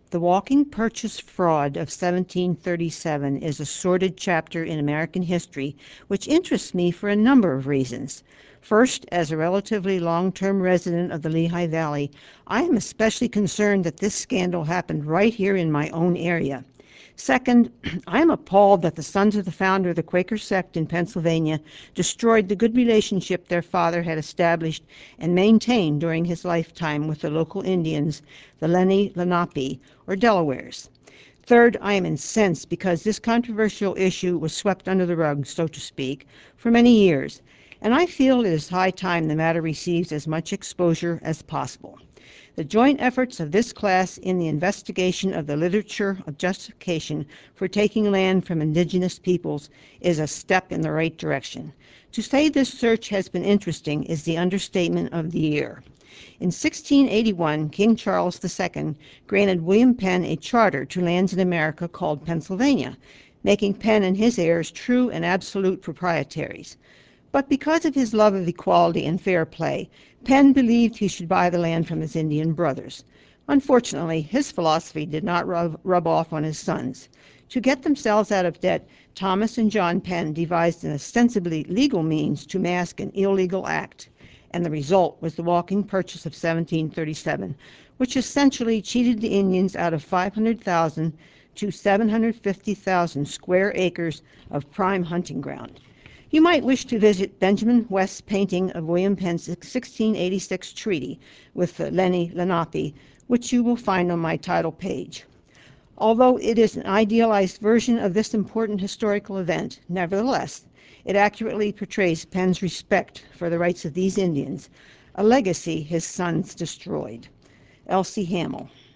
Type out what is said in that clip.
The Walking Purchase fraud of 1737 is a sordid chapter in American history which interests me for a number of reasons. First, as a relatively long-term resident of the Lehigh Valley, I am especially concerned that this scandal happened right here in my own area. Second, I am appalled that the sons of the founder of the Quaker sect in Pennsylvania destroyed the good relationship their father had established and maintained during his lifetime with the local Indians, the Lenni Lenape, or Delawares. Third, I am incensed because this controversial issue was swept under the rug, so to speak, for many years, and I feel it is high time the matter receives as much exposure as possible. The joint efforts of this class in the investigation of the literature of justification for taking land from indigenous peoples is a step in the right direction. To say this search has been interesting is the understatement of the year. In 1681, King Charles II granted William Penn a charter to lands in America called Pennsylvania, making Penn and his heirs true and absolute proprietaries. But because of his love of equality and fair play, Penn believed he should buy the land from his Indian brothers. Unfortunately, his philosophy did not rub off on his sons. To get themselves out of debt, Thomas and John Penn devised an ostensibly legal means to mask an illegal act, and the result was the Walking Purchase of 1737, which essentially cheated the Indians out of 500,000 to 750,000 square acres of prime hunting ground. You might wish to visit Benjamin West's painting of William Penn's 1686 treaty with the Lenni Lenape, which you will find on my title page. Although it is an idealized version of this important historical event, nevertheless, it accurately portrays Penn's respect for the rights of these Indians, a legacy his sons destroyed. Elsie Hamill.